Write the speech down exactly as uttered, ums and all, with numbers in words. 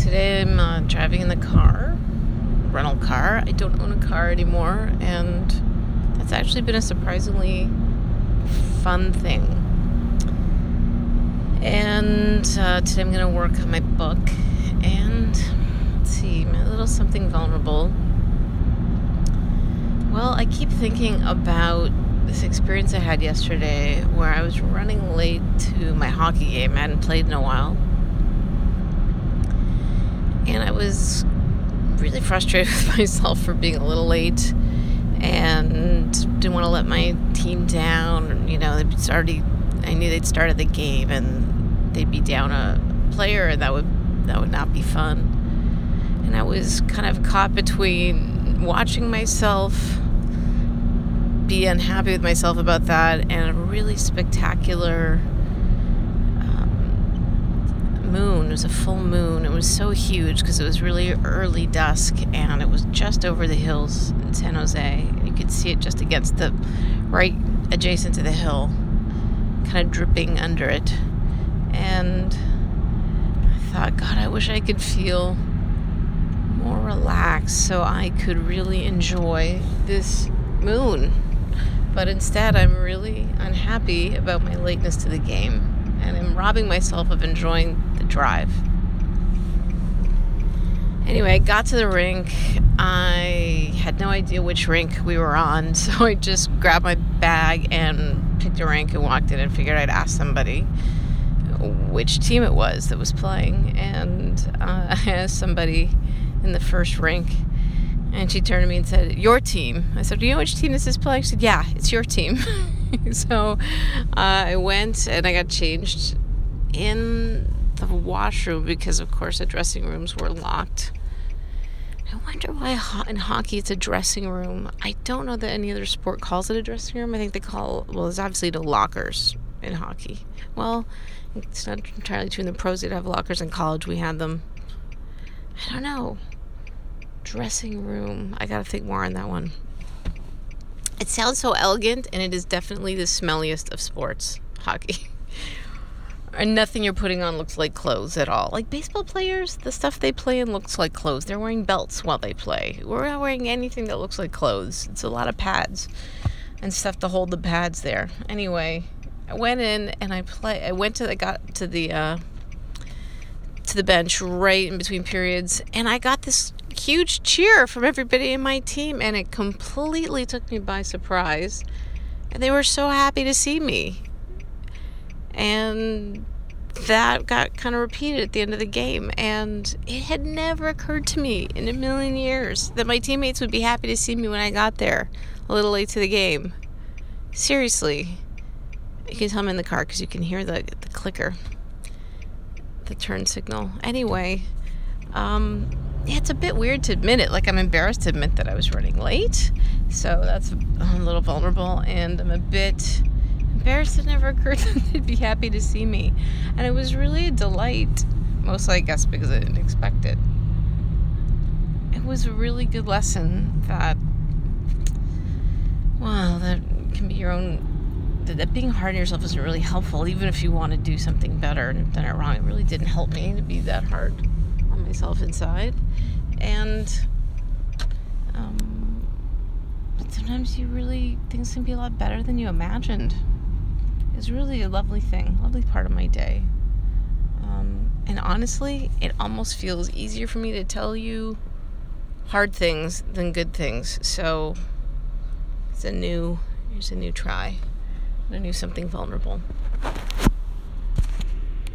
Today I'm uh, driving in the car, rental car. I don't own a car anymore, and that's actually been a surprisingly fun thing. And uh, today I'm going to work on my book, and let's see, my little something vulnerable. Well, I keep thinking about this experience I had yesterday where I was running late to my hockey game. I hadn't played in a while. And I was really frustrated with myself for being a little late and didn't want to let my team down. You know, they'd already, I knew they'd started the game and they'd be down a player, and that would that would not be fun. And I was kind of caught between watching myself be unhappy with myself about that and a really spectacular moon. It was a full moon. It was so huge because it was really early dusk, and it was just over the hills in San Jose. You could see it just against the right adjacent to the hill, kind of dripping under it. And I thought, God, I wish I could feel more relaxed so I could really enjoy this moon. But instead, I'm really unhappy about my lateness to the game, and I'm robbing myself of enjoying the drive. Anyway, I got to the rink. I had no idea which rink we were on, so I just grabbed my bag and picked a rink and walked in and figured I'd ask somebody which team it was that was playing. And uh, I asked somebody in the first rink, and she turned to me and said, "Your team." I said, "Do you know which team this is playing?" She said, "Yeah, it's your team." So uh, I went and I got changed in the washroom because, of course, the dressing rooms were locked. I wonder why ho- in hockey it's a dressing room. I don't know that any other sport calls it a dressing room. I think they call, well, there's obviously no lockers in hockey. Well, it's not entirely true. In the pros, they'd have lockers. In college, we had them. I don't know. Dressing room. I gotta think more on that one. It sounds so elegant, and it is definitely the smelliest of sports, hockey. And nothing you're putting on looks like clothes at all. Like baseball players, the stuff they play in looks like clothes. They're wearing belts while they play. We're not wearing anything that looks like clothes. It's a lot of pads and stuff to hold the pads there. Anyway, I went in and I play. I went to I got to the uh, to the bench right in between periods, and I got this huge cheer from everybody in my team, and it completely took me by surprise, and they were so happy to see me. And that got kind of repeated at the end of the game, and it had never occurred to me in a million years that my teammates would be happy to see me when I got there a little late to the game. Seriously. You can tell I'm in the car because you can hear the, the clicker, the turn signal. Anyway, um yeah, it's a bit weird to admit it. Like, I'm embarrassed to admit that I was running late. So that's a little vulnerable. And I'm a bit embarrassed it never occurred to them they'd be happy to see me. And it was really a delight. Mostly, I guess, because I didn't expect it. It was a really good lesson that, well, that can be your own, that, that being hard on yourself isn't really helpful, even if you want to do something better and have done it wrong. It really didn't help me to be that hard on myself inside. And um, but sometimes you really, things can be a lot better than you imagined. It's really a lovely thing, lovely part of my day. Um, and honestly, it almost feels easier for me to tell you hard things than good things. So it's a new, here's a new try, a new something vulnerable.